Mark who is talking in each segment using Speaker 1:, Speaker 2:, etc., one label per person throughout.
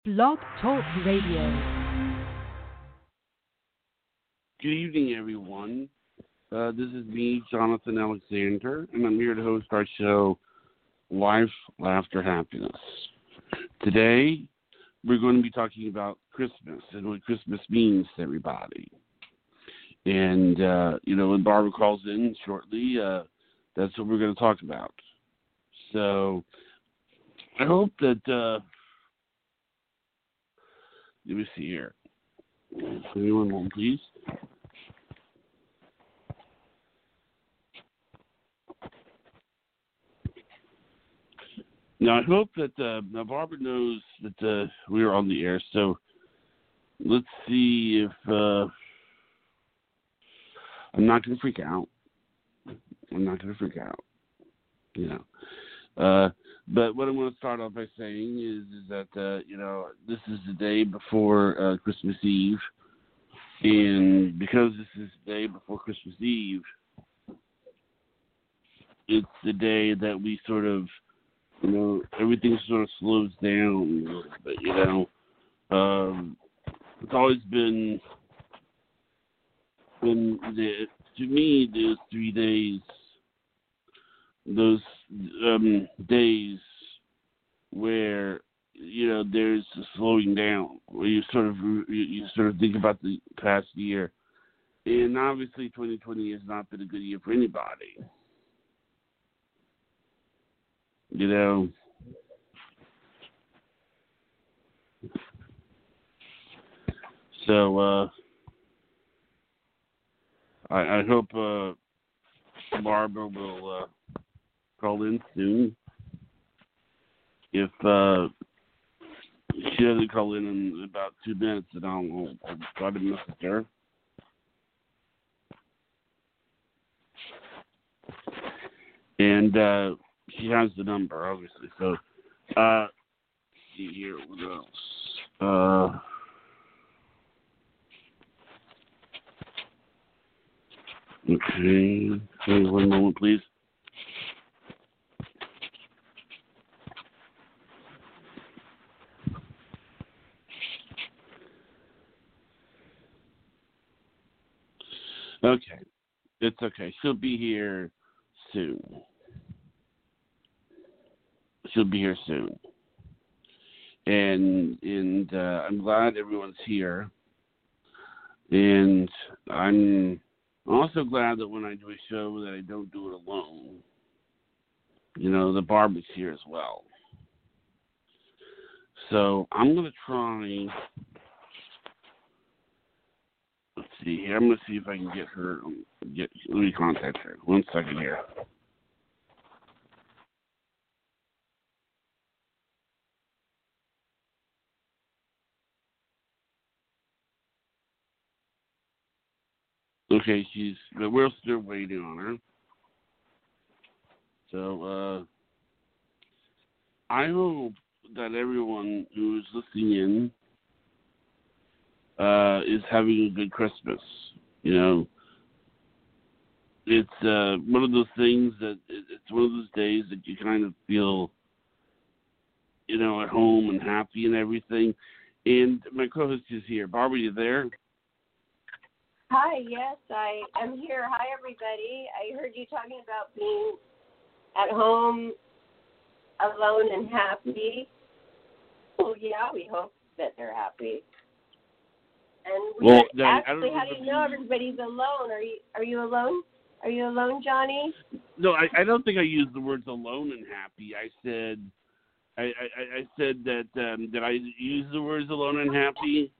Speaker 1: Blog Talk Radio.
Speaker 2: Good evening, everyone. This is me, Jonathan Alexander, and I'm here to host our show, Life, Laughter, Happiness. Today, we're going to be talking about Christmas and what Christmas means to everybody. And, when Barbara calls in shortly, that's what we're going to talk about. So, I hope that, let me see here. Anyone home, please? Now, I hope that now Barbara knows that we are on the air, so let's see if I'm not going to freak out. But what I'm going to start off by saying is that, this is the day before Christmas Eve, and because this is the day before Christmas Eve, it's the day that we sort of, everything sort of slows down a little bit, It's always been to me, those 3 days, those days where, there's a slowing down, where you sort of think about the past year. And obviously 2020 has not been a good year for anybody. So I hope Barbara will call in soon. If she doesn't call in about 2 minutes, then I'll try to message her. And she has the number, obviously. So, see here, what else? Okay, one moment, please. Okay, it's okay. She'll be here soon. And I'm glad everyone's here. And I'm also glad that when I do a show that I don't do it alone. The Barbara's here as well. So I'm going to try. Let's see here. I'm going to see if I can get her. Let me contact her. 1 second here. Okay, we're still waiting on her. So, I hope that everyone who is listening in is having a good Christmas. It's one of those things that it's one of those days that you kind of feel, at home and happy and everything. And my co-host is here. Barbara, you there?
Speaker 3: Hi, yes, I am here. Hi, everybody. I heard you talking about being at home, alone, and happy. Well, yeah, we hope that they're happy. And actually, how do you know everybody's alone? Are you alone? Are you alone, Johnny?
Speaker 2: No, I don't think I used the words alone and happy. I said that did I use the words alone and happy?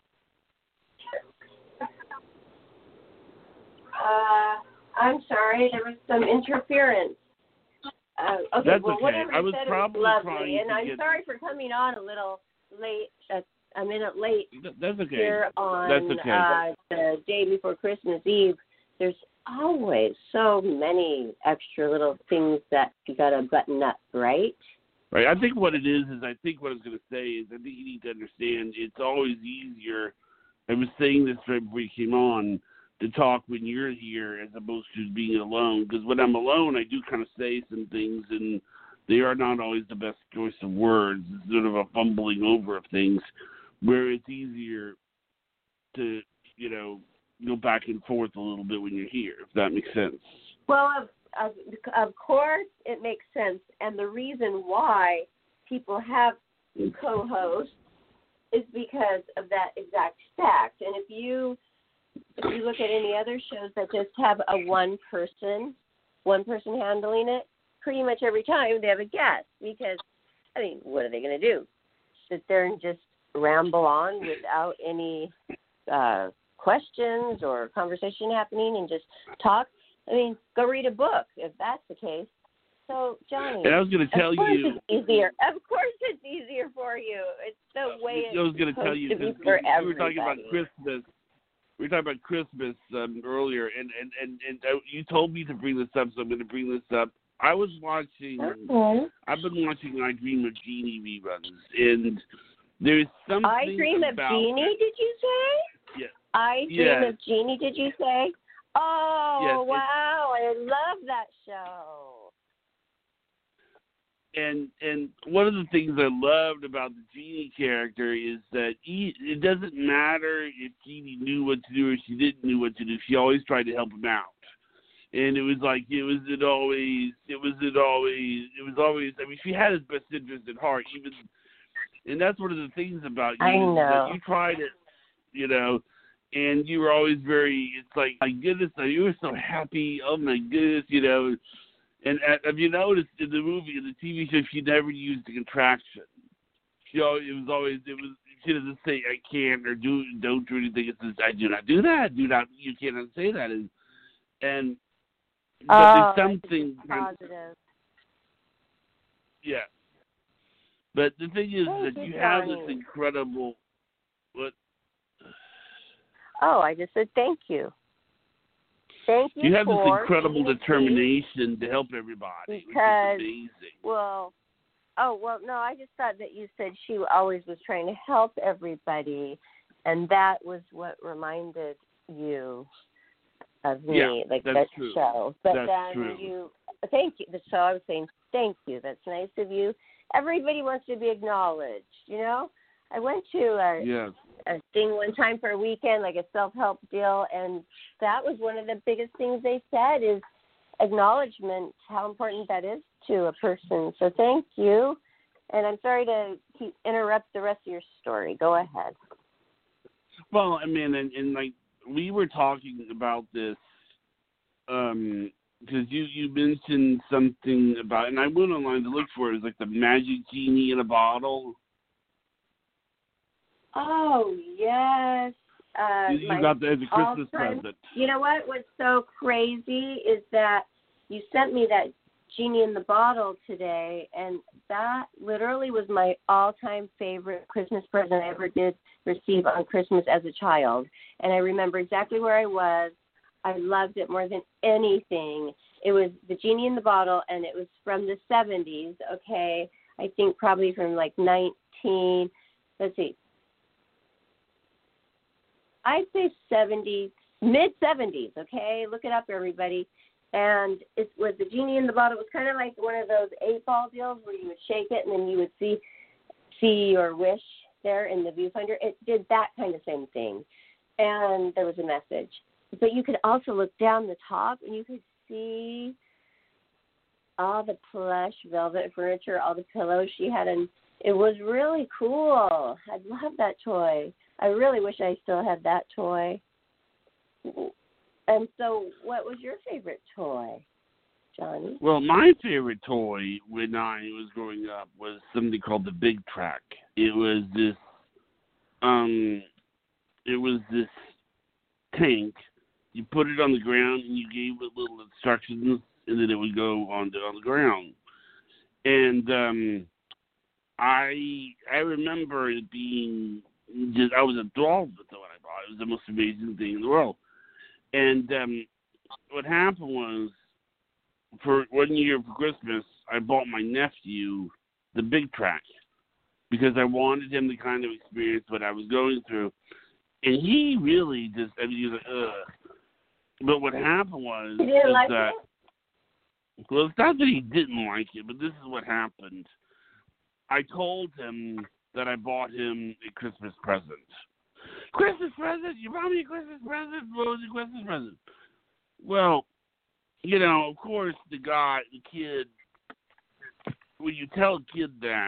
Speaker 3: I'm sorry, there was some interference. Okay,
Speaker 2: that's
Speaker 3: well,
Speaker 2: okay.
Speaker 3: whatever
Speaker 2: I was
Speaker 3: said,
Speaker 2: probably
Speaker 3: it was lovely,
Speaker 2: trying
Speaker 3: and
Speaker 2: to
Speaker 3: I'm sorry for coming on a little late. A minute late.
Speaker 2: That's okay.
Speaker 3: Here on
Speaker 2: that's okay.
Speaker 3: The day before Christmas Eve. There's always so many extra little things that you got to button up, right?
Speaker 2: Right. I think what it is I think what I was going to say is I think you need to understand it's always easier. I was saying this right before you came on, to talk when you're here as opposed to being alone. Because when I'm alone, I do kind of say some things and they are not always the best choice of words. It's sort of a fumbling over of things where it's easier to, go back and forth a little bit when you're here, if that makes sense.
Speaker 3: Well, of course it makes sense. And the reason why people have co-hosts is because of that exact fact. And if you look at any other shows that just have a one person handling it, pretty much every time they have a guest. Because, what are they going to do? Sit there and just ramble on without any questions or conversation happening and just talk? Go read a book if that's the case. So, Johnny,
Speaker 2: and I was going to tell you,
Speaker 3: it's easier. Of course, it's easier for you. It's the way it's supposed to be for everybody.
Speaker 2: We were talking about Christmas. We were talking about Christmas earlier, and you told me to bring this up, so I'm going to bring this up. I was watching.
Speaker 3: Okay.
Speaker 2: I've been watching I Dream of Jeannie reruns, and there's something
Speaker 3: I Dream of Jeannie. Did you say?
Speaker 2: Yes.
Speaker 3: I Dream of Jeannie. Did you say? Oh,
Speaker 2: yes,
Speaker 3: wow! I love that show.
Speaker 2: And one of the things I loved about the Jeannie character is that it doesn't matter if Jeannie knew what to do or she didn't know what to do. She always tried to help him out. And it was always. She had his best interest at heart. And that's one of the things about you.
Speaker 3: I know.
Speaker 2: That you tried it, and you were always very. It's like, my goodness, you were so happy. Oh my goodness, And have you noticed in the movie, in the TV show, she never used a contraction. She doesn't say I can't or don't do anything. It says I do not do that. You cannot say that. But there's something
Speaker 3: positive.
Speaker 2: Yeah. But the thing is that you have this
Speaker 3: Johnny.
Speaker 2: incredible. What?
Speaker 3: Oh, I just said thank you. Thank you.
Speaker 2: You have this
Speaker 3: for
Speaker 2: incredible determination to help everybody,
Speaker 3: because,
Speaker 2: which is amazing.
Speaker 3: no, I just thought that you said she always was trying to help everybody, and that was what reminded you of me, that
Speaker 2: true.
Speaker 3: show. But
Speaker 2: that's
Speaker 3: then
Speaker 2: true.
Speaker 3: Thank you. So I was saying thank you. That's nice of you. Everybody wants to be acknowledged, I went to a thing one time for a weekend, like a self-help deal, and that was one of the biggest things they said is acknowledgement, how important that is to a person. So thank you, and I'm sorry to interrupt the rest of your story. Go ahead.
Speaker 2: Well, and like we were talking about this because you mentioned something about, and I went online to look for it. It was like the magic genie in a bottle.
Speaker 3: Oh, yes.
Speaker 2: You got that as a Christmas present.
Speaker 3: You know what? What's so crazy is that you sent me that Genie in the Bottle today, and that literally was my all-time favorite Christmas present I ever did receive on Christmas as a child. And I remember exactly where I was. I loved it more than anything. It was the Genie in the Bottle, and it was from the 70s, okay? I think probably from like I'd say 70s, mid-70s, okay? Look it up, everybody. And it was the Genie in the Bottle. It was kind of like one of those 8-ball deals where you would shake it and then you would see your wish there in the viewfinder. It did that kind of same thing. And there was a message. But you could also look down the top and you could see all the plush velvet furniture, all the pillows she had. And it was really cool. I love that toy. I really wish I still had that toy. And so what was your favorite toy, Johnny?
Speaker 2: Well, my favorite toy when I was growing up was something called the Big Track. It was this tank. You put it on the ground and you gave it little instructions and then it would go on the ground. And I remember it being I was enthralled with it when I bought it. It was the most amazing thing in the world. And what happened was, for 1 year for Christmas, I bought my nephew the Big Track because I wanted him to kind of experience what I was going through. And he really just, he was like, ugh. But what happened was,
Speaker 3: you didn't like
Speaker 2: that,
Speaker 3: it?
Speaker 2: Well, it's not that he didn't like it, but this is what happened. I told him that I bought him a Christmas present. Christmas present? You bought me a Christmas present? What was your Christmas present? Well, of course, the kid, when you tell a kid that,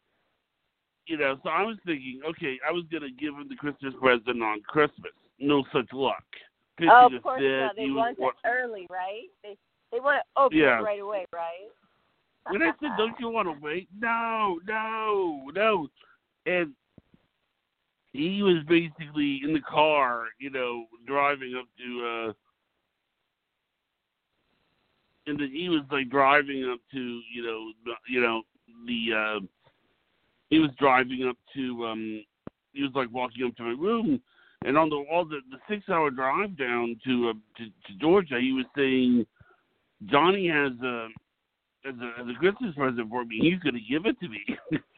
Speaker 2: so I was thinking, okay, I was going to give him the Christmas present on Christmas. No such luck.
Speaker 3: Oh, of course not. They want it early, right? They want to open it right away, right?
Speaker 2: When I said, don't you want to wait? No. And he was basically in the car, driving up to, and then he was like driving up to, he was driving up to, he was like walking up to my room, and on the 6-hour drive down to Georgia, he was saying, Johnny has as a Christmas present for me. He's going to give it to me.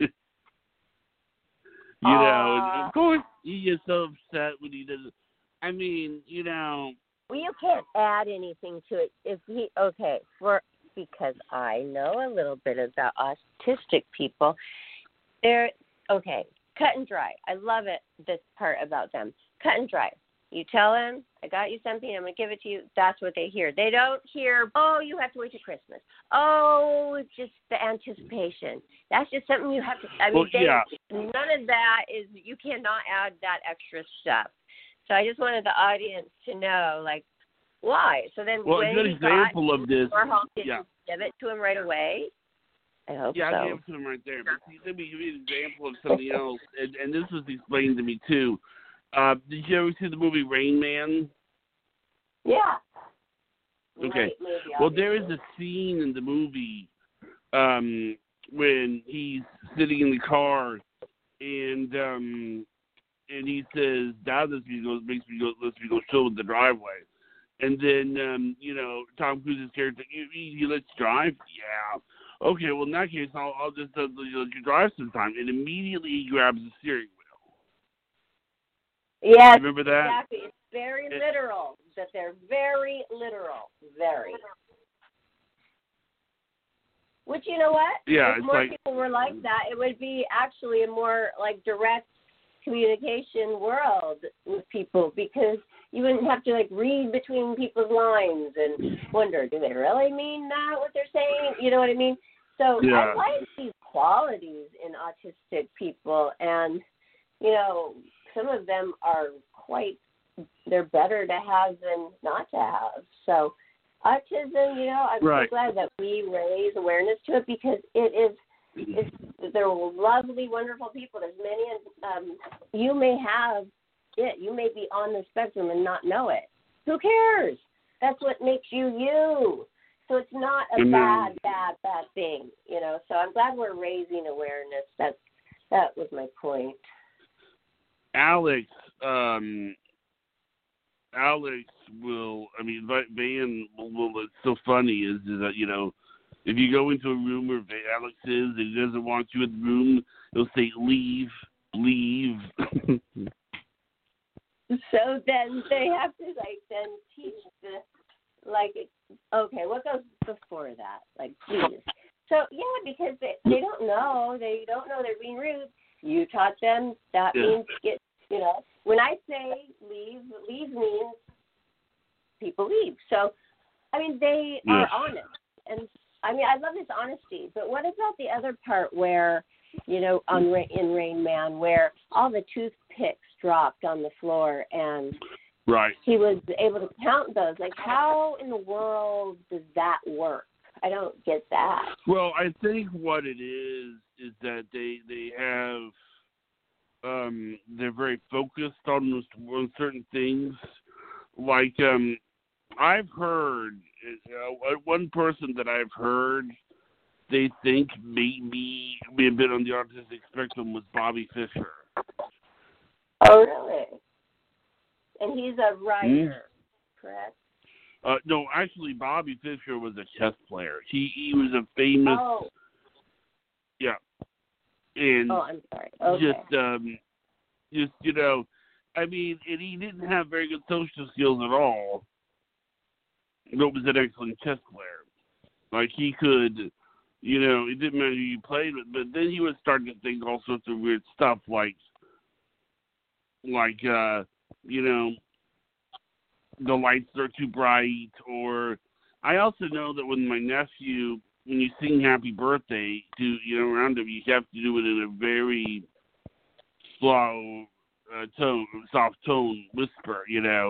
Speaker 2: And of course he gets so upset when he doesn't. I mean,
Speaker 3: Well, you can't add anything to it because I know a little bit about autistic people. They're cut and dry. I love it. This part about them, cut and dry. You tell them, I got you something, I'm going to give it to you. That's what they hear. They don't hear, oh, you have to wait till Christmas. Oh, it's just the anticipation. That's just something you have to, none of that is, you cannot add that extra stuff. So I just wanted the audience to know, why? So then when
Speaker 2: a good example of this,
Speaker 3: did you give it to him right away? I hope so.
Speaker 2: I gave it to him right there. But let me give you an example of something else, and this was explained to me, too. Did you ever see the movie Rain Man?
Speaker 3: Yeah.
Speaker 2: Okay. Well, there is a scene in the movie when he's sitting in the car and he says, "Dad, let's go show the driveway." And then Tom Cruise's character, he lets you drive. Yeah. Okay. Well, in that case, I'll just let you drive sometime. And immediately he grabs the steering wheel.
Speaker 3: Yes,
Speaker 2: remember that?
Speaker 3: Exactly. It's very literal. That they're very literal. Very. Which, you know what?
Speaker 2: Yeah,
Speaker 3: if more people were like that, it would be actually a more direct communication world with people, because you wouldn't have to read between people's lines and wonder, do they really mean that, what they're saying? You know what I mean? So I like these qualities in autistic people, and some of them are they're better to have than not to have. So autism, I'm so glad that we raise awareness to it, because they're lovely, wonderful people. There's many, you may have it. You may be on the spectrum and not know it. Who cares? That's what makes you you. So it's not a bad thing, So I'm glad we're raising awareness. That was my point.
Speaker 2: Alex will. I mean, Van will. What's so funny is that if you go into a room where Alex is and he doesn't want you in the room, he'll say, "Leave."
Speaker 3: So then they have to then teach what goes before that? Please. So because they don't know. They don't know they're being rude. You taught them. That means get. When I say leave means people leave. So, they are honest. And, I love this honesty. But what about the other part where, in Rain Man, where all the toothpicks dropped on the floor and he was able to count those? How in the world does that work? I don't get that.
Speaker 2: Well, I think what it is that they have... they're very focused on certain things. I've heard one person that I've heard they think maybe be a bit on the autistic spectrum was Bobby Fischer.
Speaker 3: Oh, really? And he's a writer, correct?
Speaker 2: No, actually, Bobby Fischer was a chess player. He was a famous.
Speaker 3: Oh.
Speaker 2: Yeah. And
Speaker 3: I'm sorry. Okay.
Speaker 2: and he didn't have very good social skills at all. But was an excellent chess player. Like he could, it didn't matter who you played with, but then he would start to think all sorts of weird stuff, like the lights are too bright, or I also know that with my nephew, when you sing happy birthday to, around him, you have to do it in a very slow soft tone whisper,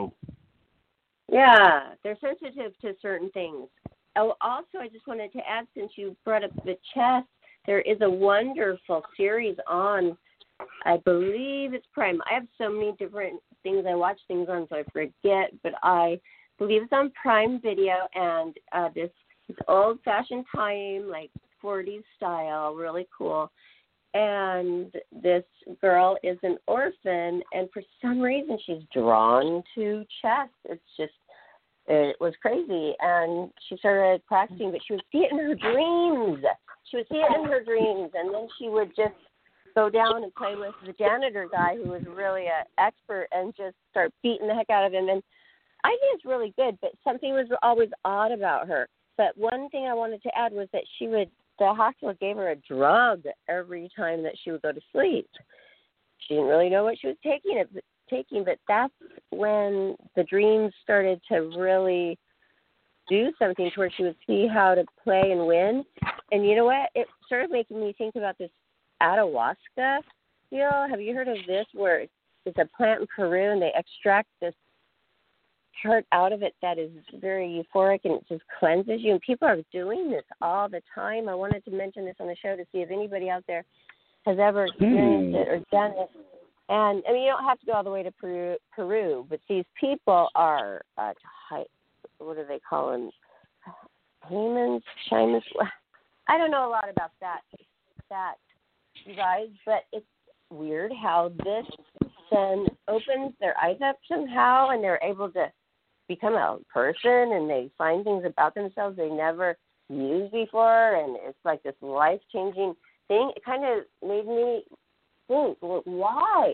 Speaker 3: Yeah, they're sensitive to certain things. Oh, also, I just wanted to add, since you brought up the chess, there is a wonderful series on, I believe it's Prime. I have so many different things I watch things on, so I forget, but I believe it's on Prime Video, and this old-fashioned time, like 40s style, really cool. And this girl is an orphan, and for some reason she's drawn to chess. It was crazy, and she started practicing, but she would see it in her dreams. And then she would just go down and play with the janitor guy, who was really an expert, and just start beating the heck out of him. And I think it's really good, but something was always odd about her. But one thing I wanted to add was that the hospital gave her a drug every time that she would go to sleep. She didn't really know what she was taking, but that's when the dreams started to really do something to where she would see how to play and win. And you know what? It started making me think about this ayahuasca deal. Have you heard of this, where it's a plant in Peru and they extract this part out of it that is very euphoric and it just cleanses you? And people are doing this all the time. I wanted to mention this on the show to see if anybody out there has ever experienced it or done it. And I mean, you don't have to go all the way to Peru, but these people are what do they call them? Shamans. I don't know a lot about that, you guys, but it's weird how this then opens their eyes up somehow, and they're able to become a person, and they find things about themselves they never used before, and it's like this life-changing thing. It kind of made me think, well, why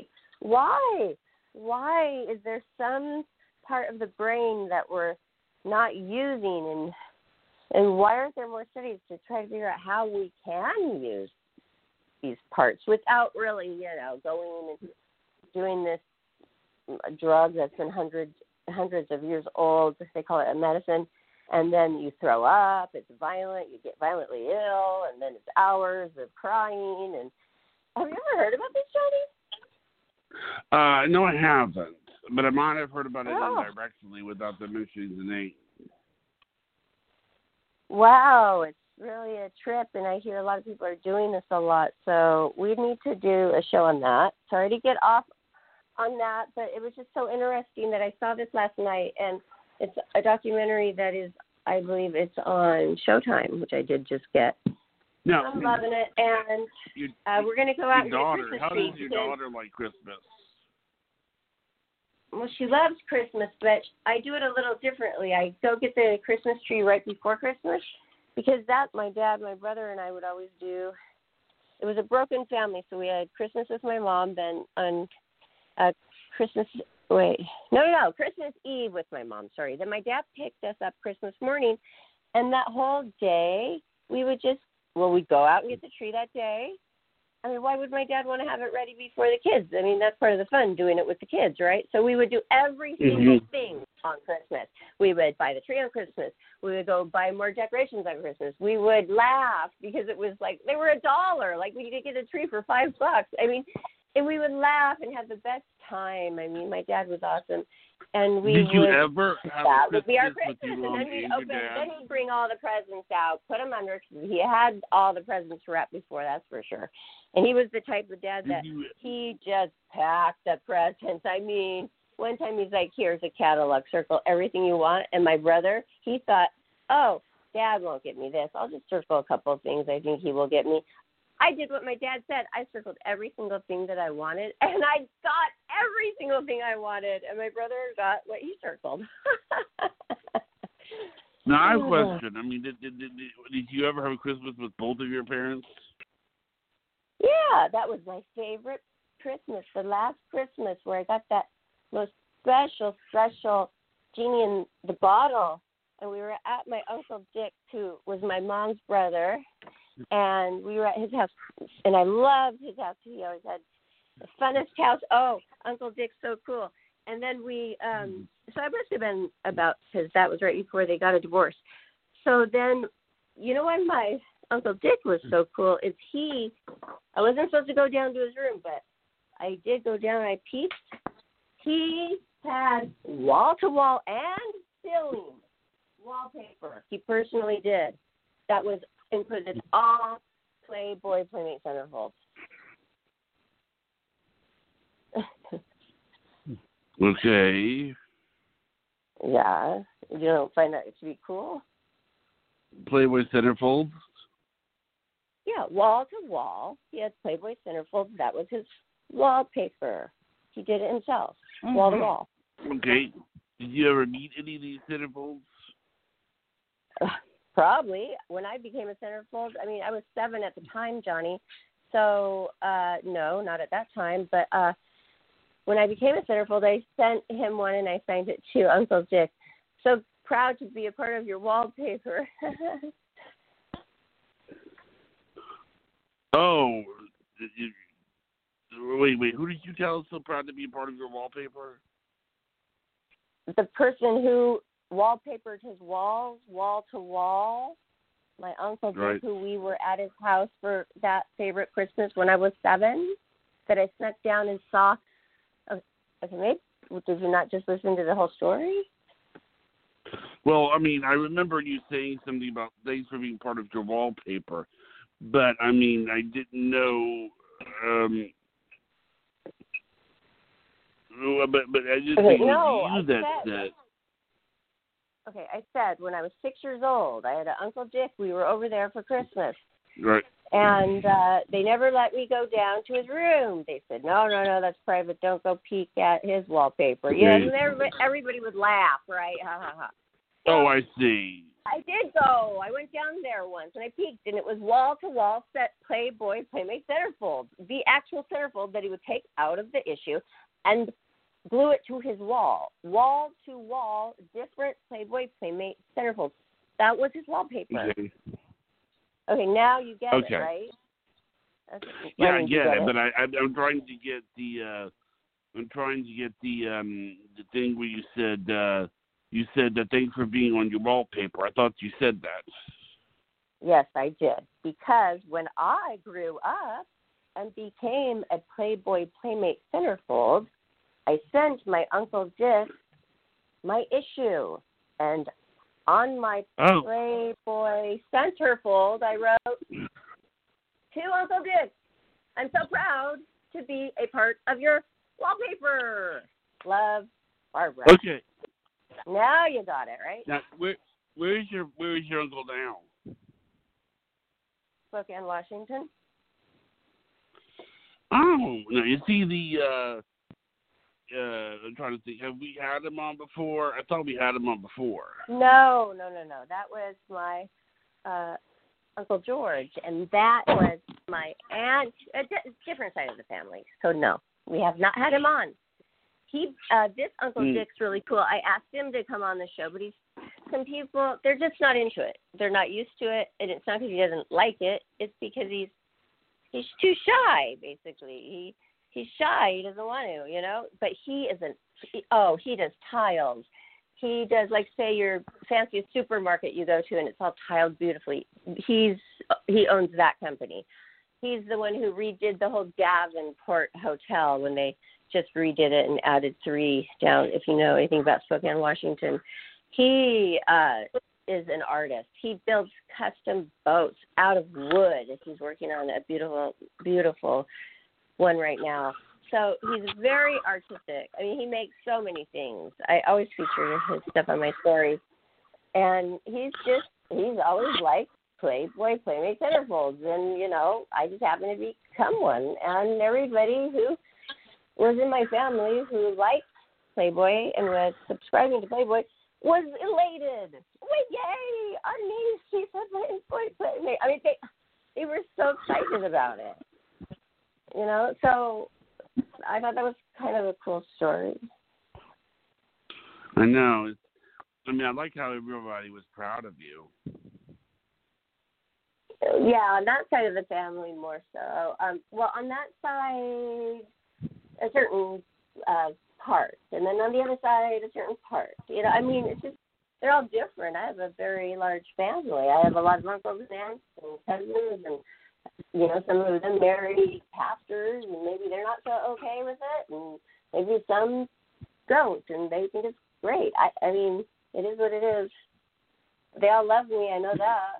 Speaker 3: is there some part of the brain that we're not using, and why aren't there more studies to try to figure out how we can use these parts without really, going and doing this drug that's been hundreds of years old. They call it a medicine, and then you throw up. It's violent. You get violently ill, and then it's hours of crying. And have you ever heard about this, Johnny?
Speaker 2: No, I haven't, but I might have heard about it indirectly without them mentioning the name.
Speaker 3: Wow, it's really a trip, and I hear a lot of people are doing this a lot, so we need to do a show on that. Sorry to get off on that, but it was just so interesting that I saw this last night, and it's a documentary that is, I believe it's on Showtime, which I did just get.
Speaker 2: No,
Speaker 3: I'm loving it, and we're going to go out and get Christmas
Speaker 2: How
Speaker 3: tree.
Speaker 2: does your daughter like Christmas?
Speaker 3: Well, she loves Christmas, but I do it a little differently. I go get the Christmas tree right before Christmas, because my dad, my brother, and I would always do. It was a broken family, so we had Christmas with my mom, then on Christmas Eve with my mom, sorry. Then my dad picked us up Christmas morning, and that whole day we'd go out and get the tree that day. I mean, why would my dad want to have it ready before the kids? I mean, that's part of the fun, doing it with the kids, right? So we would do every single thing on Christmas. We would buy the tree on Christmas. We would go buy more decorations on Christmas. We would laugh because it was like they were $1. Like we could get a tree for $5. I mean, and we would laugh and have the best time. I mean, my dad was awesome. And
Speaker 2: Did you ever have
Speaker 3: that
Speaker 2: a
Speaker 3: would be our
Speaker 2: Christmas with
Speaker 3: Christmas,
Speaker 2: your
Speaker 3: and then we'd
Speaker 2: mom
Speaker 3: open.
Speaker 2: and your
Speaker 3: Then
Speaker 2: dad?
Speaker 3: he'd bring all the presents out, put them under. He had all the presents wrapped before, that's for sure. And he was the type of dad that he just packed the presents. I mean, one time he's like, "Here's a catalog, circle everything you want." And my brother, he thought, "Oh, Dad won't get me this. I'll just circle a couple of things I think he will get me." I did what my dad said. I circled every single thing that I wanted, and I got every single thing I wanted, and my brother got what he circled.
Speaker 2: Now, I have a question. I mean, did you ever have a Christmas with both of your parents?
Speaker 3: Yeah, that was my favorite Christmas, the last Christmas, where I got that most special Genie in the bottle. and we were at my Uncle Dick's, who was my mom's brother, and we were at his house, and I loved his house. He always had the funnest house. Oh, Uncle Dick's so cool. And then we, so I must have been about, because that was right before they got a divorce. So then, you know why my Uncle Dick was so cool is I wasn't supposed to go down to his room, but I did go down and I peeked. He had wall-to-wall and ceiling wallpaper. He personally did. That was included all Playboy Playmate centerfolds.
Speaker 2: Okay.
Speaker 3: Yeah. You don't find that to be cool?
Speaker 2: Playboy centerfolds?
Speaker 3: Yeah, wall to wall. He had Playboy centerfolds. That was his wallpaper. He did it himself, wall to wall.
Speaker 2: Okay. Did you ever meet any of these centerfolds?
Speaker 3: Probably. When I became a centerfold, I mean, I was 7 at the time, Johnny. So, no, not at that time. But when I became a centerfold, I sent him one and I signed it to Uncle Dick. So proud to be a part of your wallpaper.
Speaker 2: Oh, wait. Who did you tell is so proud to be a part of your wallpaper?
Speaker 3: The person who wallpapered his walls, wall to wall. My Uncle Dick,
Speaker 2: right.
Speaker 3: who we were at his house for that favorite Christmas when I was 7, that I snuck down and saw. Okay, maybe did you not just listen to the whole story?
Speaker 2: Well, I mean, I remember you saying something about thanks for being part of your wallpaper, but I mean, I didn't know. But I just think it was you that said.
Speaker 3: Okay, I said when I was 6 years old, I had an Uncle Dick. We were over there for Christmas.
Speaker 2: Right.
Speaker 3: And they never let me go down to his room. They said, no, that's private. Don't go peek at his wallpaper.
Speaker 2: Okay.
Speaker 3: Yeah, and everybody would laugh, right? Ha, ha, ha.
Speaker 2: Oh, I see.
Speaker 3: I did go. I went down there once, and I peeked, and it was wall-to-wall set Playboy Playmate centerfold, the actual centerfold that he would take out of the issue and glue it to his wall. Wall-to-wall, different Playboy Playmate centerfolds. That was his wallpaper. Okay, now you get it, right?
Speaker 2: Yeah, I get it, but I'm trying to get the thing where you said that thanks for being on your wallpaper. I thought you said that.
Speaker 3: Yes, I did, because when I grew up and became a Playboy Playmate centerfold, I sent my Uncle Dick my issue, and on my Playboy centerfold, I wrote, to Uncle Dick, I'm so proud to be a part of your wallpaper. Love, Barbara.
Speaker 2: Okay.
Speaker 3: Now you got it, right?
Speaker 2: Now, where's your uncle now?
Speaker 3: Spokane, Washington.
Speaker 2: Oh, no, is he I'm trying to think. Have we had him on before? I thought we had him on before.
Speaker 3: No. That was my Uncle George, and that was my aunt. A different side of the family. So no, we have not had him on. This Uncle Dick's really cool. I asked him to come on the show, but some people, they're just not into it. They're not used to it, and it's not because he doesn't like it. It's because he's too shy, basically. He's shy. He doesn't want to, But he isn't. He does tiles. He does, like, say, your fanciest supermarket you go to, and it's all tiled beautifully. He owns that company. He's the one who redid the whole Davenport Hotel when they just redid it and added 3 down, if you know anything about Spokane, Washington. He is an artist. He builds custom boats out of wood. He's working on a beautiful, beautiful one right now. So he's very artistic. I mean, he makes so many things. I always feature his stuff on my stories. And he's always liked Playboy Playmate centerfolds. And, I just happen to become one. And everybody who was in my family who liked Playboy and was subscribing to Playboy was elated. Wait, yay! Our niece, she said Playboy Playmate. I mean, they were so excited about it. So I thought that was kind of a cool story.
Speaker 2: I know. I mean, I like how everybody was proud of you.
Speaker 3: Yeah, on that side of the family more so. Well, on that side, a certain part, and then on the other side, a certain part. You know, I mean, it's just they're all different. I have a very large family. I have a lot of uncles and aunts and cousins, and you know, some of them married pastors, and maybe they're not so okay with it, and maybe some don't, and they think it's great. I mean, it is what it is. They all love me. I know that.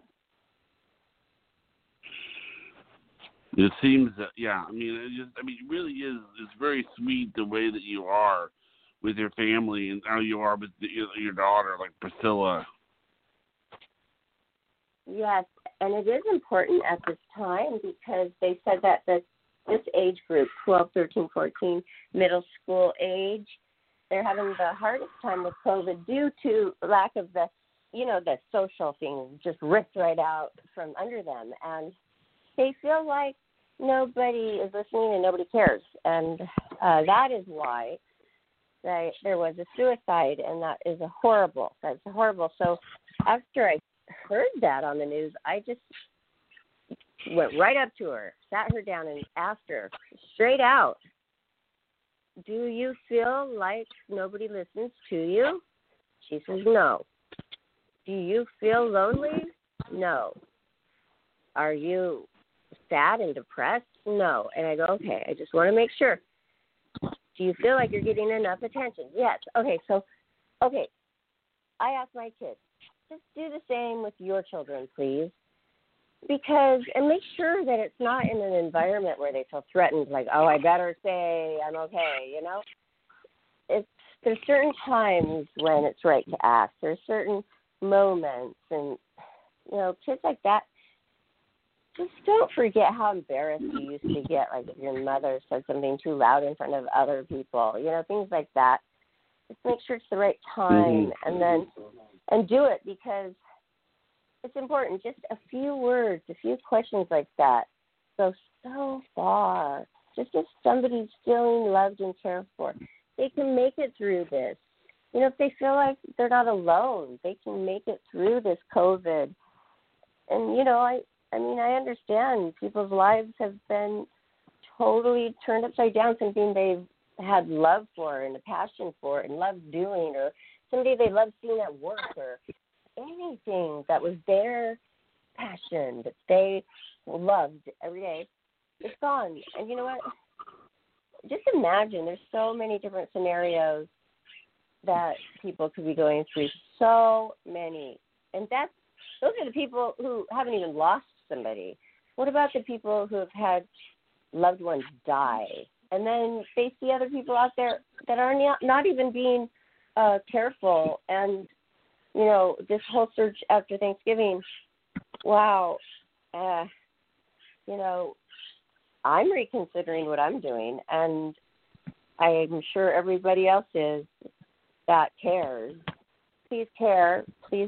Speaker 2: It seems that, yeah. I mean, it really is. It's very sweet the way that you are with your family and how you are with your daughter, like Priscilla.
Speaker 3: Yes, and it is important at this time because they said that this age group, 12, 13, 14, middle school age, they're having the hardest time with COVID due to lack of the social thing just ripped right out from under them. And they feel like nobody is listening and nobody cares. And that is why there was a suicide, and that's horrible. So after I heard that on the news, I just went right up to her, sat her down, and asked her straight out, do you feel like nobody listens to you? She says, no. Do you feel lonely? No. Are you sad and depressed? No. And I go, okay, I just want to make sure. Do you feel like you're getting enough attention? Yes. Okay, I asked my kids, just do the same with your children, please. And make sure that it's not in an environment where they feel threatened, like, oh, I better say I'm okay, you know? There's certain times when it's right to ask. There's certain moments, and, you know, kids like that, just don't forget how embarrassed you used to get, like if your mother said something too loud in front of other people, you know, things like that. Just make sure it's the right time, and do it, because it's important. Just a few words, a few questions like that go so far. Just if somebody's feeling loved and cared for, they can make it through this. You know, if they feel like they're not alone, they can make it through this COVID. And, you know, I understand people's lives have been totally turned upside down, something they've had love for and a passion for and love doing, or somebody they love seeing at work, or anything that was their passion that they loved every day, it's gone. And you know what? Just imagine, there's so many different scenarios that people could be going through, so many. And those are the people who haven't even lost somebody. What about the people who have had loved ones die? And then they see other people out there that are not even being careful. And, you know, this whole surge after Thanksgiving, wow, you know, I'm reconsidering what I'm doing, and I'm sure everybody else is that cares. Please care. Please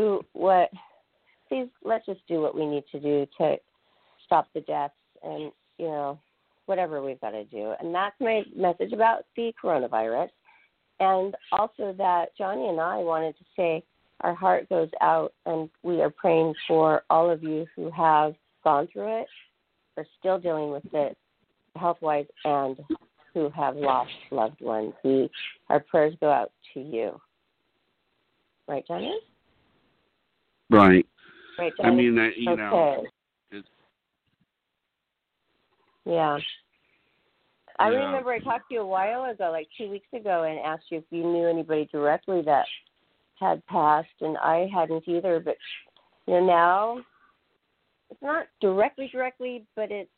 Speaker 3: let's just do what we need to do to stop the deaths and, you know, whatever we've got to do. And that's my message about the coronavirus. And also that Johnny and I wanted to say our heart goes out, and we are praying for all of you who have gone through it, are still dealing with it health-wise, and who have lost loved ones. Our prayers go out to you. Right, Johnny?
Speaker 2: Right.
Speaker 3: Right, Johnny?
Speaker 2: I mean, you know.
Speaker 3: Yeah. I remember I talked to you a while ago, like 2 weeks ago, and asked you if you knew anybody directly that had passed, and I hadn't either. But, you know, now it's not directly, but it's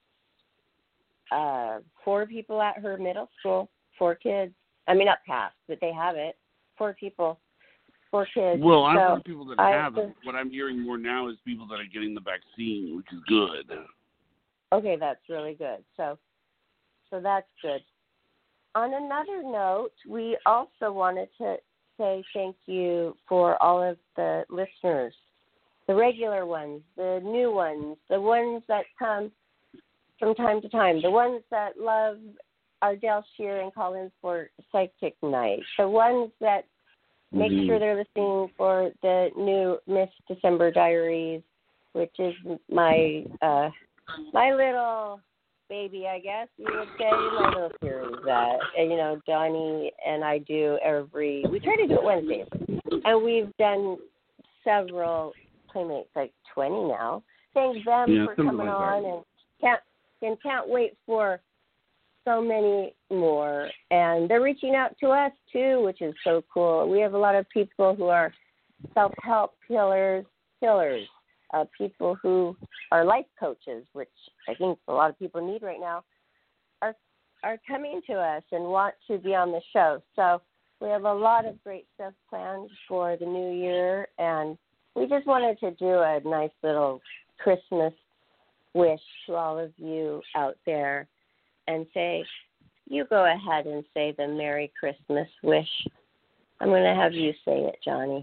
Speaker 3: 4 people at her middle school, 4 kids. I mean, not passed, but they have it. 4 people, 4 kids.
Speaker 2: Well, I've heard people that have it. What I'm hearing more now is people that are getting the vaccine, which is good.
Speaker 3: Okay, that's really good. So that's good. On another note, we also wanted to say thank you for all of the listeners, the regular ones, the new ones, the ones that come from time to time, the ones that love Ardell Shear and call in for Psychic Night, the ones that Make sure they're listening for the new Miss December Diaries, which is my little baby, I guess you would say, my little series that, Johnny and I do we try to do it Wednesdays. And we've done several Playmates, like 20 now. Thank them for coming on, and can't wait for so many more. And they're reaching out to us, too, which is so cool. We have a lot of people who are self-help healers, people who are life coaches, which I think a lot of people need right now, are coming to us and want to be on the show. So we have a lot of great stuff planned for the new year, and we just wanted to do a nice little Christmas wish to all of you out there and say, you go ahead and say the Merry Christmas wish. I'm going to have you say it, Johnny.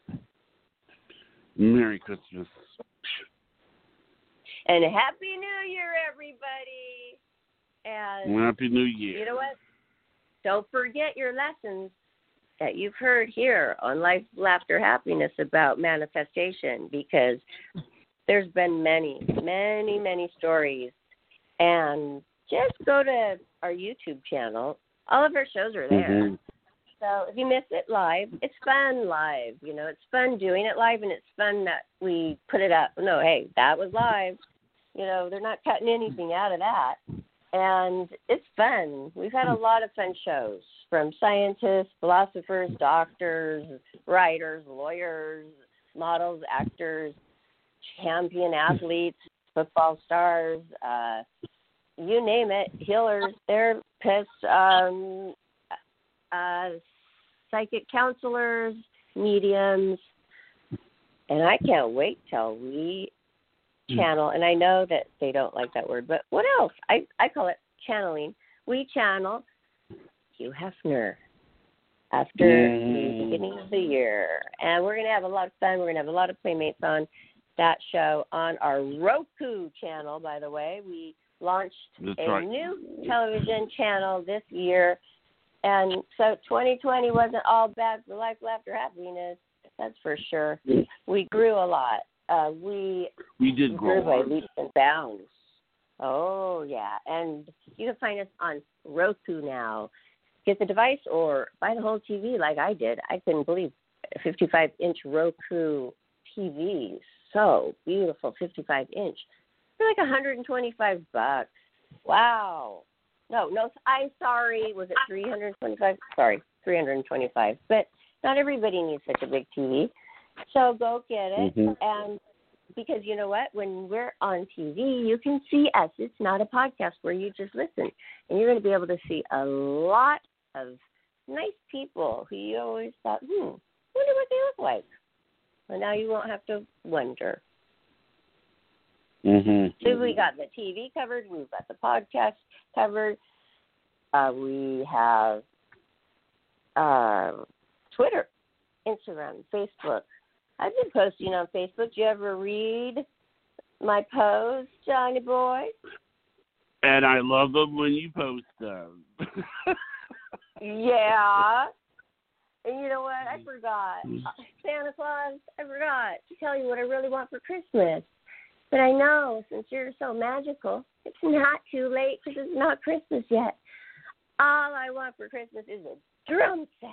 Speaker 2: Merry Christmas.
Speaker 3: And Happy New Year, everybody. And
Speaker 2: Happy New Year.
Speaker 3: You know what? Don't forget your lessons that you've heard here on Life, Laughter, Happiness about manifestation, because there's been many, many, many stories. And just go to our YouTube channel. All of our shows are there. Mm-hmm. So if you miss it live, it's fun live. It's fun doing it live, and it's fun that we put it up. No, hey, that was live. They're not cutting anything out of that. And it's fun. We've had a lot of fun shows from scientists, philosophers, doctors, writers, lawyers, models, actors, champion athletes, football stars, you name it, healers, therapists, psychic counselors, mediums. And I can't wait till we channel, and I know that they don't like that word, but what else? I call it channeling. We channel Hugh Hefner after the beginning of the year. And we're going to have a lot of fun. We're going to have a lot of Playmates on that show on our Roku channel, by the way. We launched new television channel this year. And so 2020 wasn't all bad for Life, Laughter, Happiness. That's for sure. We grew a lot. We
Speaker 2: did
Speaker 3: grow by leaps and bounds. Oh, yeah. And you can find us on Roku now. Get the device or buy the whole TV like I did. I couldn't believe a 55-inch Roku TV. So beautiful, 55-inch. They're like $125. Wow. No, I'm sorry. Was it $325? Sorry, $325. But not everybody needs such a big TV. So go get it. Mm-hmm. And because you know what? When we're on TV, you can see us. It's not a podcast where you just listen. And you're going to be able to see a lot of nice people who you always thought, wonder what they look like. Well, now you won't have to wonder.
Speaker 2: Mm-hmm.
Speaker 3: So we got the TV covered. We've got the podcast covered. We have Twitter, Instagram, Facebook. I've been posting on Facebook. Do you ever read my posts, Johnny boy?
Speaker 2: And I love them when you post them.
Speaker 3: Yeah. And you know what? I forgot. Santa Claus, I forgot to tell you what I really want for Christmas. But I know, since you're so magical, it's not too late because it's not Christmas yet. All I want for Christmas is a drum set.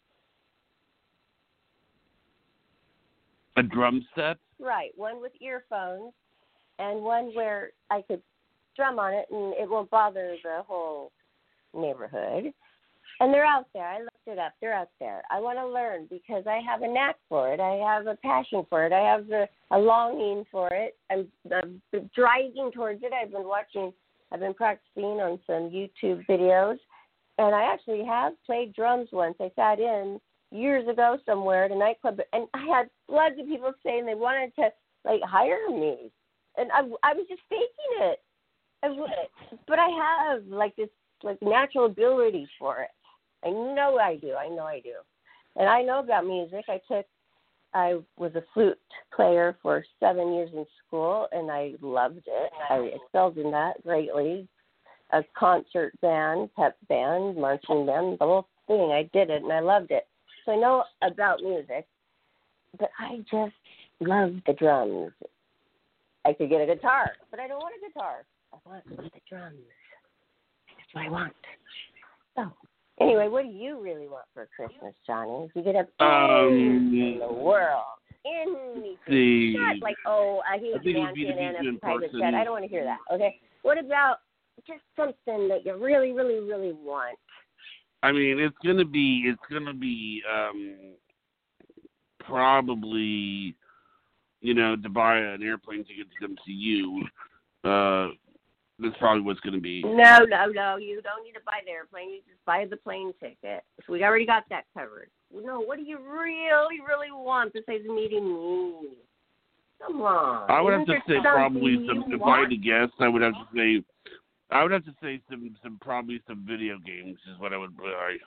Speaker 2: A drum set?
Speaker 3: Right. One with earphones and one where I could drum on it and it won't bother the whole neighborhood. And they're out there. I looked it up. They're out there. I want to learn because I have a knack for it. I have a passion for it. I have a longing for it. I'm driving towards it. I've been practicing on some YouTube videos. And I actually have played drums once. I sat in years ago somewhere at a nightclub, and I had lots of people saying they wanted to, hire me. And I was just faking it. But I have, this natural ability for it. I know I do. And I know about music. I was a flute player for 7 years in school, and I loved it. I excelled in that greatly. A concert band, pep band, marching band, the whole thing. I did it, and I loved it. so I know about music, but I just love the drums. I could get a guitar, but I don't want a guitar. I want the drums. That's what I want. So, anyway, what do you really want for Christmas, Johnny? If you could have anything in the world, anything. Not like, I hate dancing and a private jet. I don't want to hear that, okay? What about just something that you really, really, really want?
Speaker 2: I mean, it's gonna be probably, to buy an airplane ticket to come see you. That's probably what's gonna be.
Speaker 3: No. You don't need to buy the airplane. You just buy the plane ticket. So we already got that covered. No, what do you really, really want besides meeting me? Come on.
Speaker 2: I would have to say probably if I had to guess, I would have to say probably some video games is what I would buy.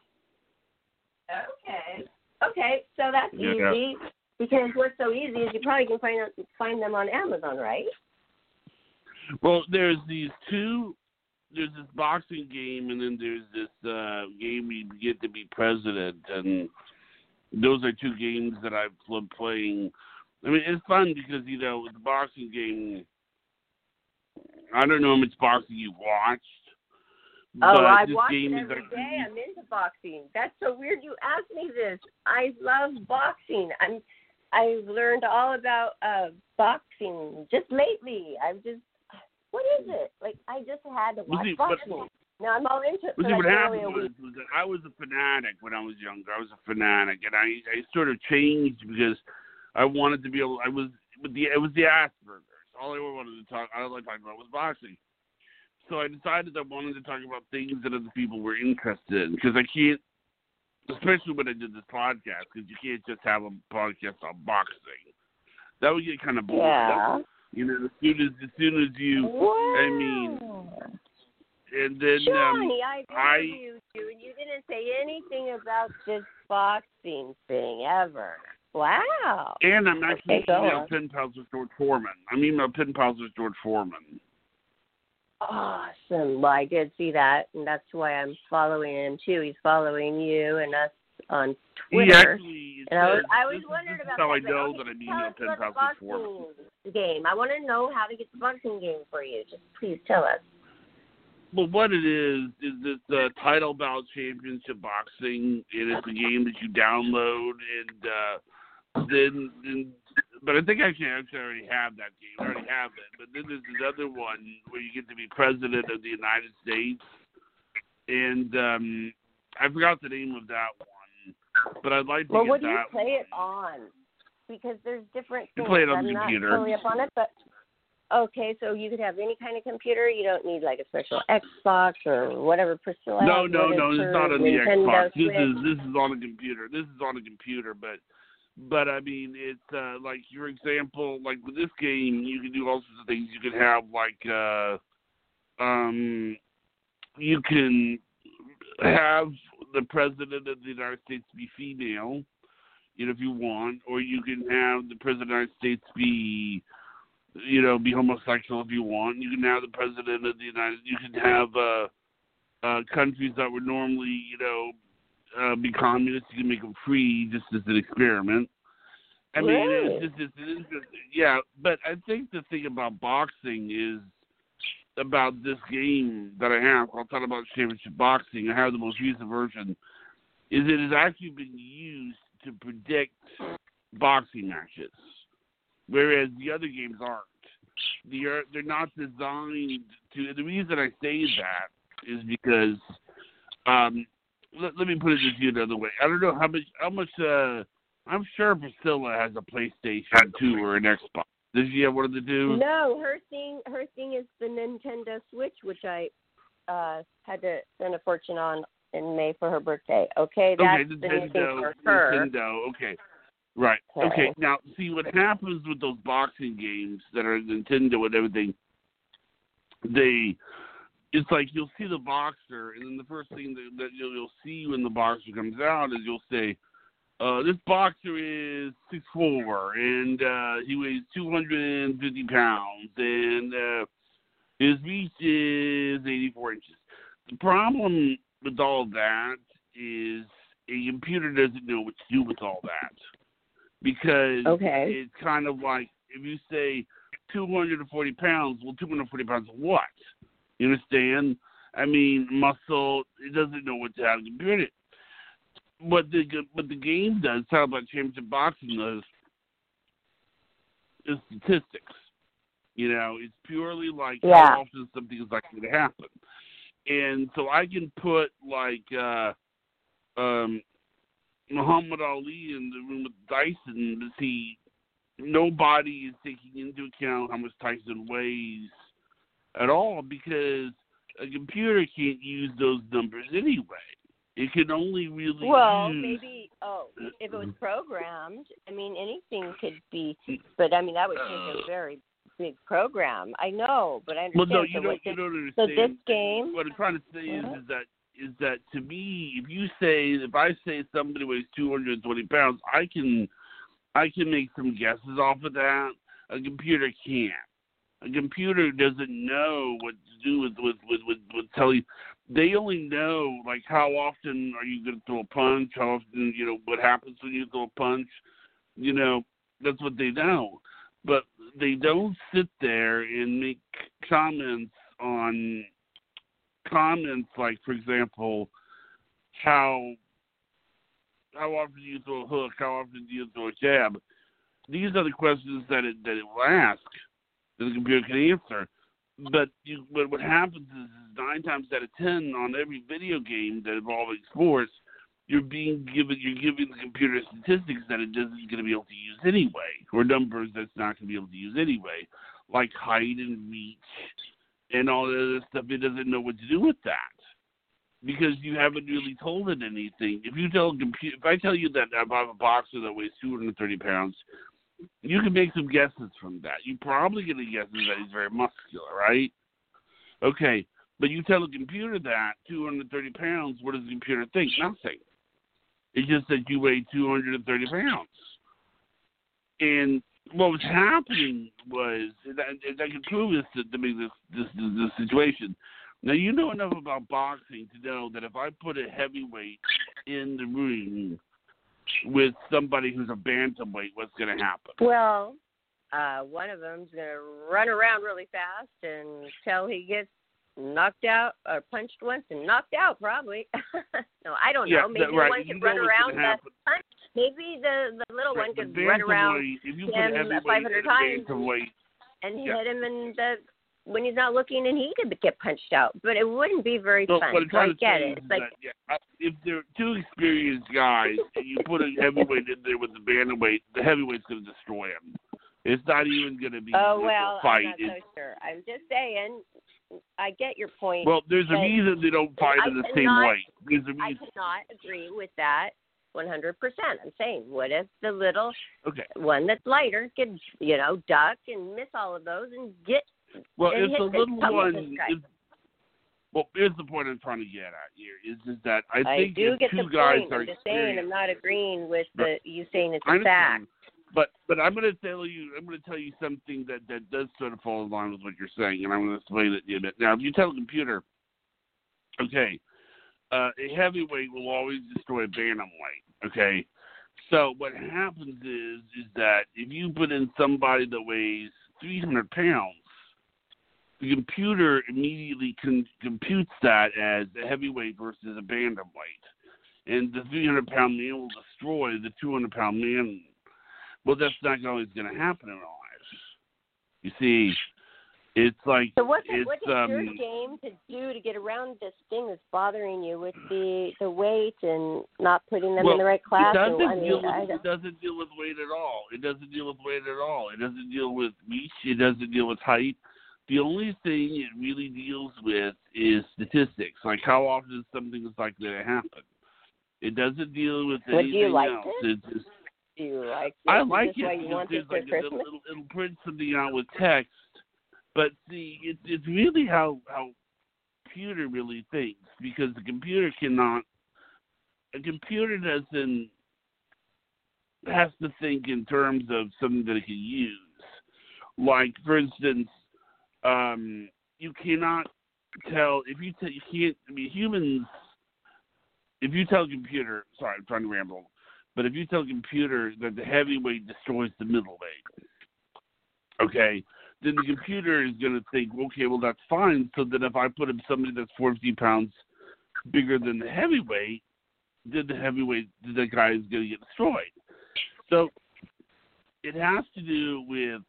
Speaker 3: Okay, so that's easy. Because what's so easy is you probably can find them on Amazon, right?
Speaker 2: Well, there's this boxing game, and then there's this game you get to be president, and those are two games that I've loved playing. I mean, it's fun because, with the boxing game, I don't know how much boxing you've watched.
Speaker 3: I watch it every day. I'm into boxing. That's so weird you asked me this. I love boxing. I've learned all about boxing just lately. What is it? Like, I just had to watch boxing. Now I'm all into it.
Speaker 2: What happened was that I was a fanatic when I was younger. I was a fanatic, and I sort of changed because I wanted to be able. It was the Asperger's. All I wanted to talk about was boxing. So I decided I wanted to talk about things that other people were interested in, because I can't, especially when I did this podcast, because you can't just have a podcast on boxing. That would get kind of boring.
Speaker 3: Yeah.
Speaker 2: As soon as you,
Speaker 3: wow.
Speaker 2: And then
Speaker 3: Johnny, I interviewed you, and you didn't say anything about this boxing thing ever. Wow.
Speaker 2: And I'm actually email pen pals with George Foreman.
Speaker 3: Awesome. Well, I did see that, and that's why I'm following him too. He's following you and us on Twitter. I was wondering about
Speaker 2: how
Speaker 3: that.
Speaker 2: I know that I'm email pen pals with Foreman.
Speaker 3: Game. I want to know how to get the boxing game for you. Just please tell us.
Speaker 2: Well, what it is this Title Bout Championship Boxing, and it's a game that you download, and then but I think actually I already have that game. I already have it. But then there's another one where you get to be president of the United States, and I forgot the name of that one, but I'd like to get that one.
Speaker 3: Well, what do you play it on? Because there's different things.
Speaker 2: You play it on the
Speaker 3: I'm
Speaker 2: computer.
Speaker 3: not totally up on it, but okay, so you could have any kind of computer. You don't need like a special Xbox or whatever Priscilla.
Speaker 2: No, it's not on the Xbox. This is on a computer. But I mean, it's like, for example, like with this game, you can do all sorts of things. You can have you can have the president of the United States be female, if you want, or you can have the president of the United States be homosexual if you want. You can have the president of the you can have countries that would normally, be communist. You can make them free just as an experiment. I mean,
Speaker 3: really?
Speaker 2: It's interesting. Yeah, but I think the thing about boxing is, about this game that I have, I'll talk about Championship Boxing. I have the most recent version. Is it has actually been used to predict boxing matches, whereas the other games aren't. They're not designed to. The reason I say that is because let me put it to you another way. I don't know how much. I'm sure Priscilla has a PlayStation 2 or an Xbox. Does she have one of the two?
Speaker 3: No, her thing is the Nintendo Switch, which I had to spend a fortune on in May for her birthday. Okay, that's the new thing for her.
Speaker 2: Nintendo. Okay. Right. Okay. Now, see what happens with those boxing games that are Nintendo and everything. It's like you'll see the boxer, and then the first thing that you'll see when the boxer comes out is you'll say, this boxer is 6'4", and he weighs 250 pounds, and his reach is 84 inches. The problem with all that is a computer doesn't know what to do with all that. Because it's kind of like if you say 240 pounds, well, 240 pounds of what? You understand? I mean, muscle, it doesn't know what to have to compute it. What the game does, how about championship boxing does, is statistics. You know, it's purely like how often something is likely to happen. And so I can put like Muhammad Ali in the room with Tyson to see nobody is taking into account how much Tyson weighs at all because a computer can't use those numbers anyway. It can only really
Speaker 3: maybe, if it was programmed, I mean, anything could be, but I mean, that would take a very big program. I know, but I understand.
Speaker 2: Well, no, you don't understand.
Speaker 3: So this game...
Speaker 2: What I'm trying to say is that to me, if I say somebody weighs 220 pounds, I can make some guesses off of that. A computer can't. A computer doesn't know what to do with telling. They only know like how often are you going to throw a punch, how often what happens when you throw a punch. That's what they know, but they don't sit there and make comments like, for example, how often do you throw a hook, how often do you throw a jab. These are the questions that it will ask that the computer can answer. But what happens is 9 times out of 10 on every video game that involves sports, you're giving the computer statistics that it isn't going to be able to use anyway, or numbers that's not going to be able to use anyway, like height and reach and all the other stuff. It doesn't know what to do with that because you haven't really told it anything. If I tell you that I have a boxer that weighs 230 pounds, you can make some guesses from that. You're probably going to guess that he's very muscular, right? Okay, but you tell a computer that 230 pounds, what does the computer think? Nothing. It just said you weigh 230 pounds. And what was happening was, and I can prove this to me, this situation. Now, you know enough about boxing to know that if I put a heavyweight in the ring with somebody who's a bantamweight, what's going to happen?
Speaker 3: Well, one of them's going to run around really fast until he gets knocked out or punched once and knocked out, probably. No, I don't know. Maybe one can run around that punch. Maybe the little one could run around him 500 times and hit him when he's not looking, and he could get punched out. But it wouldn't be very fun. So I get it. It's like,
Speaker 2: if they're two experienced guys and you put a heavyweight in there with the bantamweight, the heavyweight's going to destroy him. It's not even going to be a fight.
Speaker 3: I'm not so sure. I'm just saying, I get your point.
Speaker 2: Well, there's a reason they don't fight in the same way.
Speaker 3: I cannot agree with that 100%. I'm saying, what if the little one that's lighter could, duck and miss all of those and get...
Speaker 2: Well, if the little one... here's the point I'm trying to get at here, is that I think if two guys are experienced... I'm just saying, I'm not agreeing with
Speaker 3: you saying it's a fact.
Speaker 2: But I'm going to tell you something that does sort of fall in line with what you're saying, and I'm going to explain it to you a bit. Now, if you tell a computer, a heavyweight will always destroy a bantamweight, okay? So what happens is that if you put in somebody that weighs 300 pounds, the computer immediately computes that as a heavyweight versus a bantamweight. And the 300-pound man will destroy the 200-pound man. Well, that's not always going to happen in our lives. You see, it's like...
Speaker 3: So what is your game to do to get around this thing that's bothering you with the weight and not putting them in the right class?
Speaker 2: It doesn't deal with weight at all. It doesn't deal with weight at all. It doesn't deal with reach. It doesn't deal with height. The only thing it really deals with is statistics, like how often something is likely to happen. It doesn't deal with anything else.
Speaker 3: Do you like it?
Speaker 2: I like it.
Speaker 3: Why you want it for Christmas?
Speaker 2: It'll print something out with text, but see, it's really how computer really thinks, because the computer cannot. A computer has to think in terms of something that it can use. Like, for instance, you cannot tell if you can't. I mean, humans if you tell a computer, sorry, I'm trying to ramble, but if you tell a computer that the heavyweight destroys the middleweight, okay, then the computer is going to think, okay, well, that's fine. So then if I put in somebody that's 40 pounds bigger than the heavyweight, then the guy is going to get destroyed. So it has to do with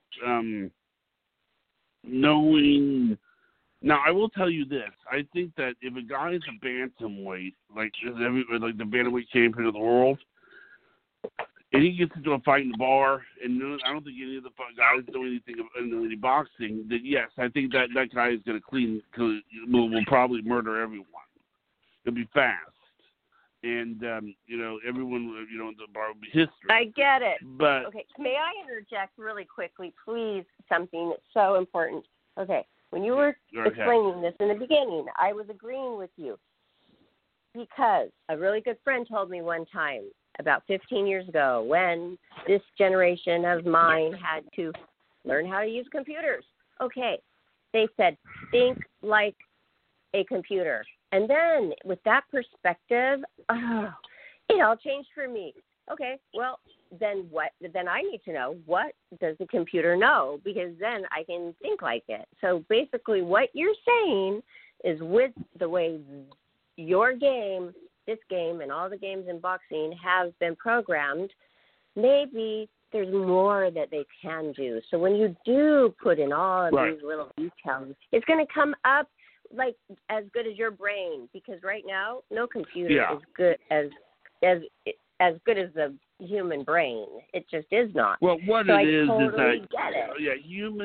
Speaker 2: knowing. Now, I will tell you this. I think that if a guy is a bantamweight, like the bantamweight champion of the world, and he gets into a fight in the bar, and I don't think any of the guys know anything about any boxing, then yes, I think that guy is going to will probably murder everyone. It'll be fast. And, everyone, in the bar will be history.
Speaker 3: I get it.
Speaker 2: But
Speaker 3: okay, may I interject really quickly, please, something that's so important? Okay, when you were explaining this in the beginning, I was agreeing with you because a really good friend told me one time about 15 years ago when this generation of mine had to learn how to use computers. Okay, they said, think like a computer. And then with that perspective, it all changed for me. Okay, well, then what? Then I need to know, what does the computer know? Because then I can think like it. So basically what you're saying is with the way your game, this game, and all the games in boxing have been programmed, maybe there's more that they can do. So when you do put in all of these little details, it's going to come up like as good as your brain, because right now no computer is good as good as the human brain. It just is not.
Speaker 2: Well, what
Speaker 3: so
Speaker 2: it is
Speaker 3: totally
Speaker 2: that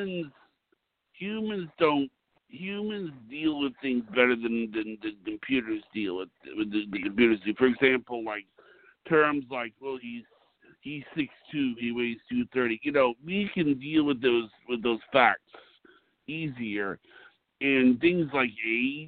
Speaker 2: humans deal with things better than computers deal with the computers do. For example, like terms like, well, he's 6'2", he weighs 230. We can deal with those facts easier. And things like age,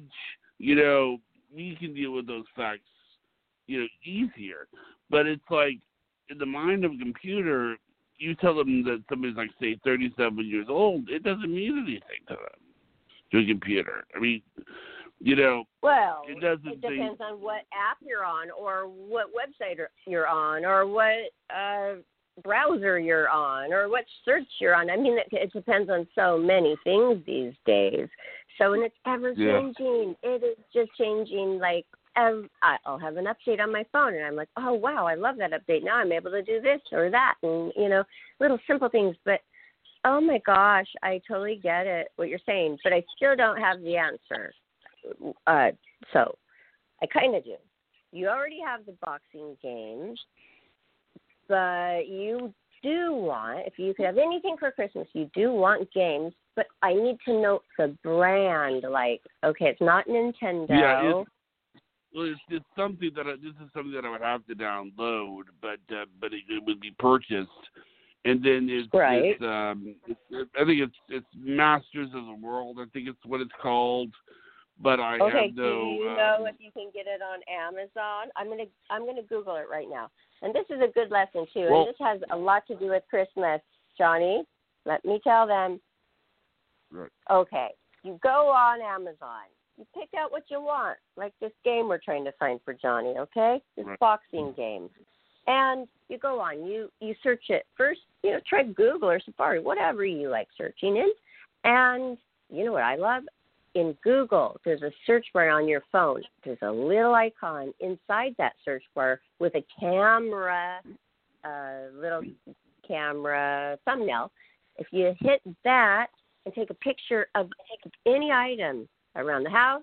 Speaker 2: we can deal with those facts, easier. But it's like in the mind of a computer, you tell them that somebody's like, say, 37 years old, it doesn't mean anything to them, to a computer. I mean,
Speaker 3: well,
Speaker 2: it doesn't.
Speaker 3: It depends on what app you're on, or what website you're on, or what browser you're on, or what search you're on. I mean, it depends on so many things these days. So, and it's ever changing. Yeah. It is just changing. Like, I'll have an update on my phone, and I'm like, oh wow, I love that update. Now I'm able to do this or that, and little simple things. But oh my gosh, I totally get it what you're saying, but I still don't have the answer. So I kind of do. You already have the boxing games. But you do want, if you could have anything for Christmas, you do want games, but I need to know the brand. Like, okay, it's not Nintendo.
Speaker 2: Yeah, it's something that this is something that I would have to download, but it would be purchased, and then it's I think it's Masters of the World. I think it's what it's called. But I have no.
Speaker 3: Do you know if you can get it on Amazon? I'm gonna Google it right now. And this is a good lesson too.
Speaker 2: Well,
Speaker 3: and this has a lot to do with Christmas, Johnny. Let me tell them.
Speaker 2: Right.
Speaker 3: Okay, you go on Amazon. You pick out what you want, like this game we're trying to find for Johnny. Okay, this boxing game, and you go on. You search it first. Try Google or Safari, whatever you like searching in. And you know what I love? In Google, there's a search bar on your phone. There's a little icon inside that search bar with a camera, little camera thumbnail. If you hit that and take a picture of any item around the house,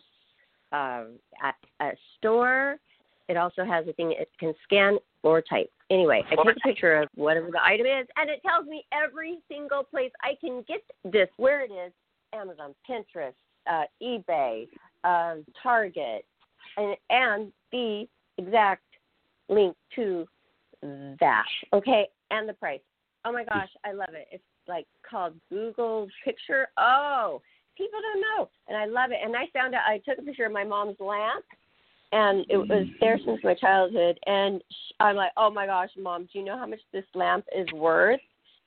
Speaker 3: at a store, it also has a thing it can scan or type. Anyway, I take a picture of whatever the item is, and it tells me every single place I can get this, where it is: Amazon, Pinterest, eBay, Target, and the exact link to that. Okay, and the price. Oh my gosh, I love it. It's like called Google Picture. Oh, people don't know, and I love it. And I found out, I took a picture of my mom's lamp, and it was there since my childhood. And I'm like, oh my gosh, Mom, do you know how much this lamp is worth?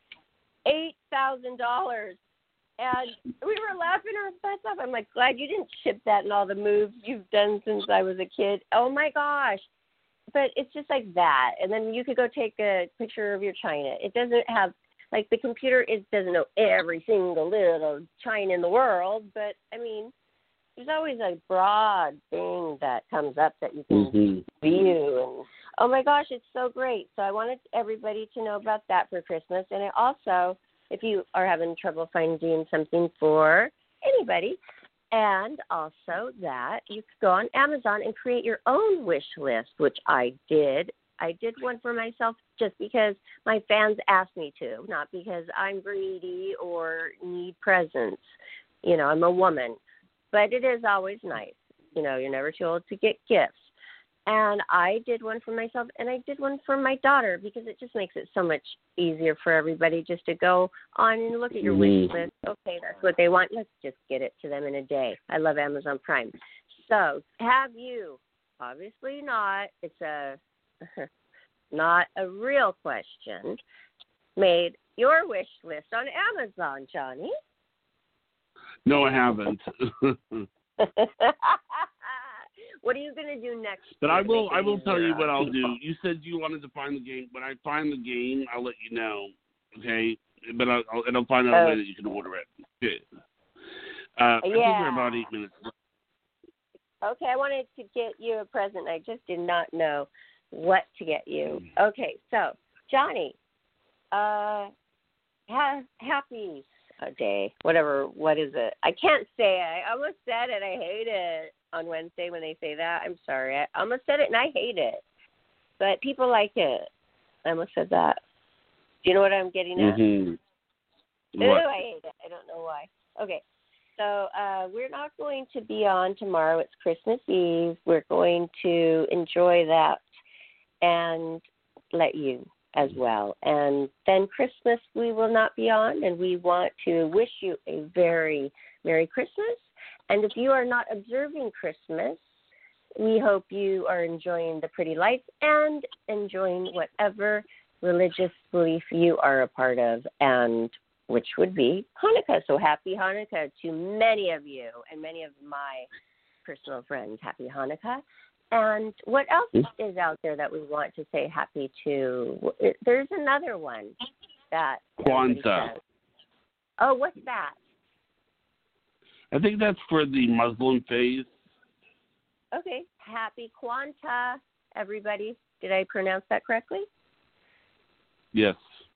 Speaker 3: $8,000. And we were laughing our butts off. I'm like, glad you didn't ship that and all the moves you've done since I was a kid. Oh, my gosh. but it's just like that. And then you could go take a picture of your china. It doesn't have, like, the computer, it doesn't know every single little china in the world, but, I mean, there's always a broad thing that comes up that you can view. And, oh, my gosh, it's so great. So I wanted everybody to know about that for Christmas. And I also, if you are having trouble finding something for anybody, and also that you could go on Amazon and create your own wish list, which I did. I did one for myself just because my fans asked me to, not because I'm greedy or need presents. You know, I'm a woman. But it is always nice. You know, you're never too old to get gifts. And I did one for myself, and I did one for my daughter because it just makes it so much easier for everybody just to go on and look at your wish list. Okay, that's what they want. Let's just get it to them in a day. I love Amazon Prime. So have you, obviously not, it's a not a real question, made your wish list on Amazon, Johnny?
Speaker 2: No, I haven't.
Speaker 3: What are you going to do next?
Speaker 2: But I will tell you what I'll do. You said you wanted to find the game. When I find the game, I'll let you know, okay? But I'll find out a way that you can order it. Okay. I think we're about 8 minutes left.
Speaker 3: Okay, I wanted to get you a present. I just did not know what to get you. Okay, so, Johnny, happy day, whatever, what is it? I can't say it. I almost said it. I hate it on Wednesday when they say that. I'm sorry. I almost said it, and I hate it. But people like it. I almost said that. Do you know what I'm getting at?
Speaker 2: Mm-hmm.
Speaker 3: Ooh, I hate it. I don't know why. Okay. So we're not going to be on tomorrow. It's Christmas Eve. We're going to enjoy that and let you as well. And then Christmas we will not be on, and we want to wish you a very Merry Christmas. And if you are not observing Christmas, we hope you are enjoying the pretty lights and enjoying whatever religious belief you are a part of, and which would be Hanukkah. So happy Hanukkah to many of you and many of my personal friends. Happy Hanukkah. And what else is out there that we want to say happy to? There's another one that
Speaker 2: Kwanzaa.
Speaker 3: Oh, what's that?
Speaker 2: I think that's for the Muslim faith.
Speaker 3: Okay. Happy Kwanzaa, everybody. Did I pronounce that correctly?
Speaker 2: Yes.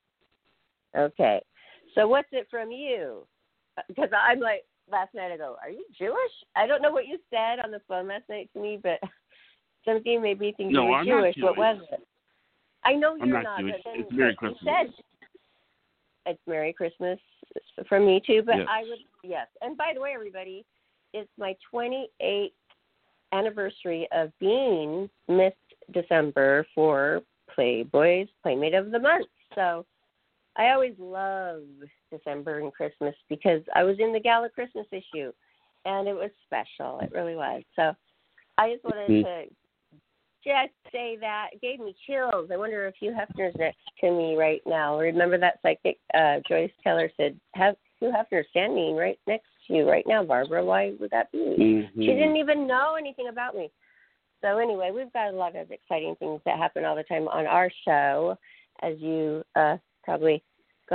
Speaker 3: Okay. So what's it from you? Because I'm like, last night I go, are you Jewish? I don't know what you said on the phone last night to me, but something made me think you were Jewish. What was it? I know you're not.
Speaker 2: Jewish.
Speaker 3: But then
Speaker 2: it's Merry Christmas.
Speaker 3: You said it's Merry Christmas from me too, but
Speaker 2: yes.
Speaker 3: I would, yes. And by the way, everybody, it's my 28th anniversary of being Miss December for Playboy's Playmate of the Month. So I always love December and Christmas because I was in the Gala Christmas issue, and it was special. It really was. So I just wanted to just say that. It gave me chills. I wonder if Hugh Hefner's next to me right now. Remember that psychic Joyce Keller said, have Hugh Hefner standing right next to you right now, Barbara. Why would that be?
Speaker 2: Mm-hmm.
Speaker 3: She didn't even know anything about me. So anyway, we've got a lot of exciting things that happen all the time on our show, as you probably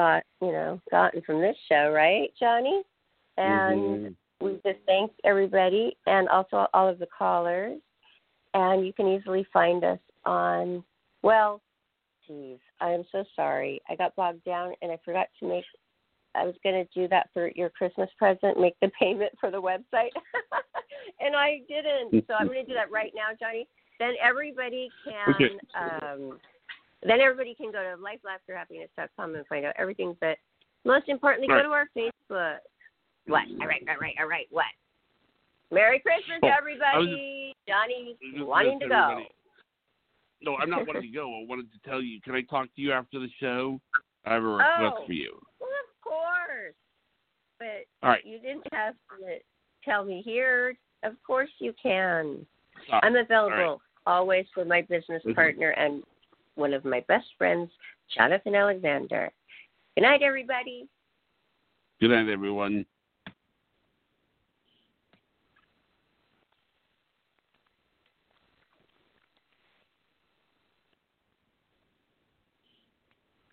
Speaker 3: gotten from this show, right, Johnny? And we just thank everybody and also all of the callers. And you can easily find us on, I am so sorry. I got bogged down and I forgot to I was going to do that for your Christmas present, make the payment for the website. And I didn't. So I'm going to do that right now, Johnny. Then everybody can, then everybody can go to lifelaughterhappiness.com and find out everything. But most importantly, go to our Facebook. What? All right. What? Merry Christmas, everybody. Johnny's wanting to go.
Speaker 2: No, I'm not wanting to go. I wanted to tell you, can I talk to you after the show? I have a request for you.
Speaker 3: Well, of course. But
Speaker 2: all right.
Speaker 3: You didn't have to tell me here. Of course you can.
Speaker 2: Oh,
Speaker 3: I'm available always for my business partner and one of my best friends, Jonathan Alexander. Good night, everybody.
Speaker 2: Good night, everyone.